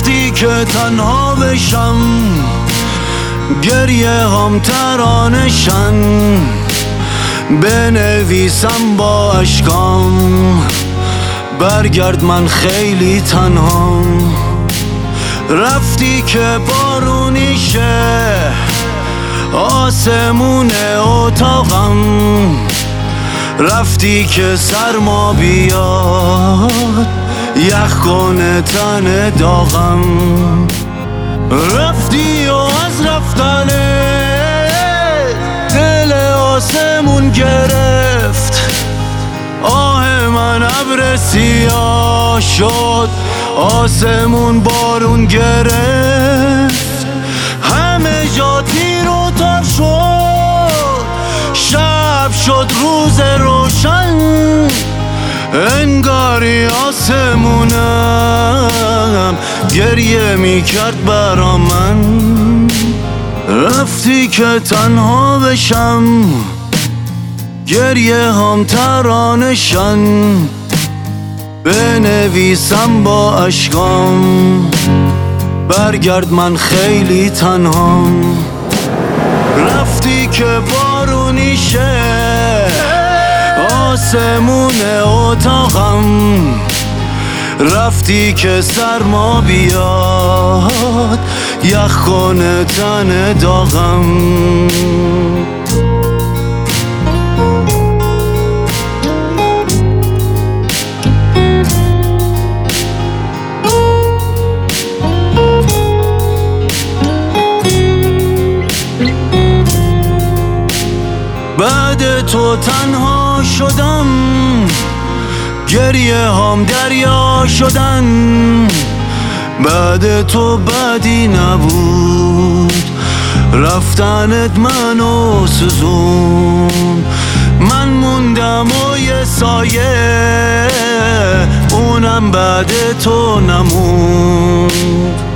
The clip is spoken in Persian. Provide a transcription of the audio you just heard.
وقتی که تنها بشم گریه هم ترانشن، بنویسم با اشکام برگرد من خیلی تنهام. رفتی که بارونیشه آسمون اتاقم، رفتی که سرما بیاد یخ کنه تن داغم. رفتی و از رفتنه دل آسمون گرفت، آه من ابر سیاه شد آسمون بارون گرفت. همه جا تیر و تار شد، شب شد روز روشن، انگاری آسمونم گریه میکرد برا من. رفتی که تنها بشم گریه هم ترانشن، بنویسم با اشکام برگرد من خیلی تنهام. رفتی که بارونیشه آسمون اتاقم، رفتی که سرما بیاد یخ کنه تن داغم. بعد تو تنها شدم، گریه هم دریا شدن. بعد تو بدی نبود، رفتنت منو سوزون. من موندم و یه سایه، اونم بعد تو نموند.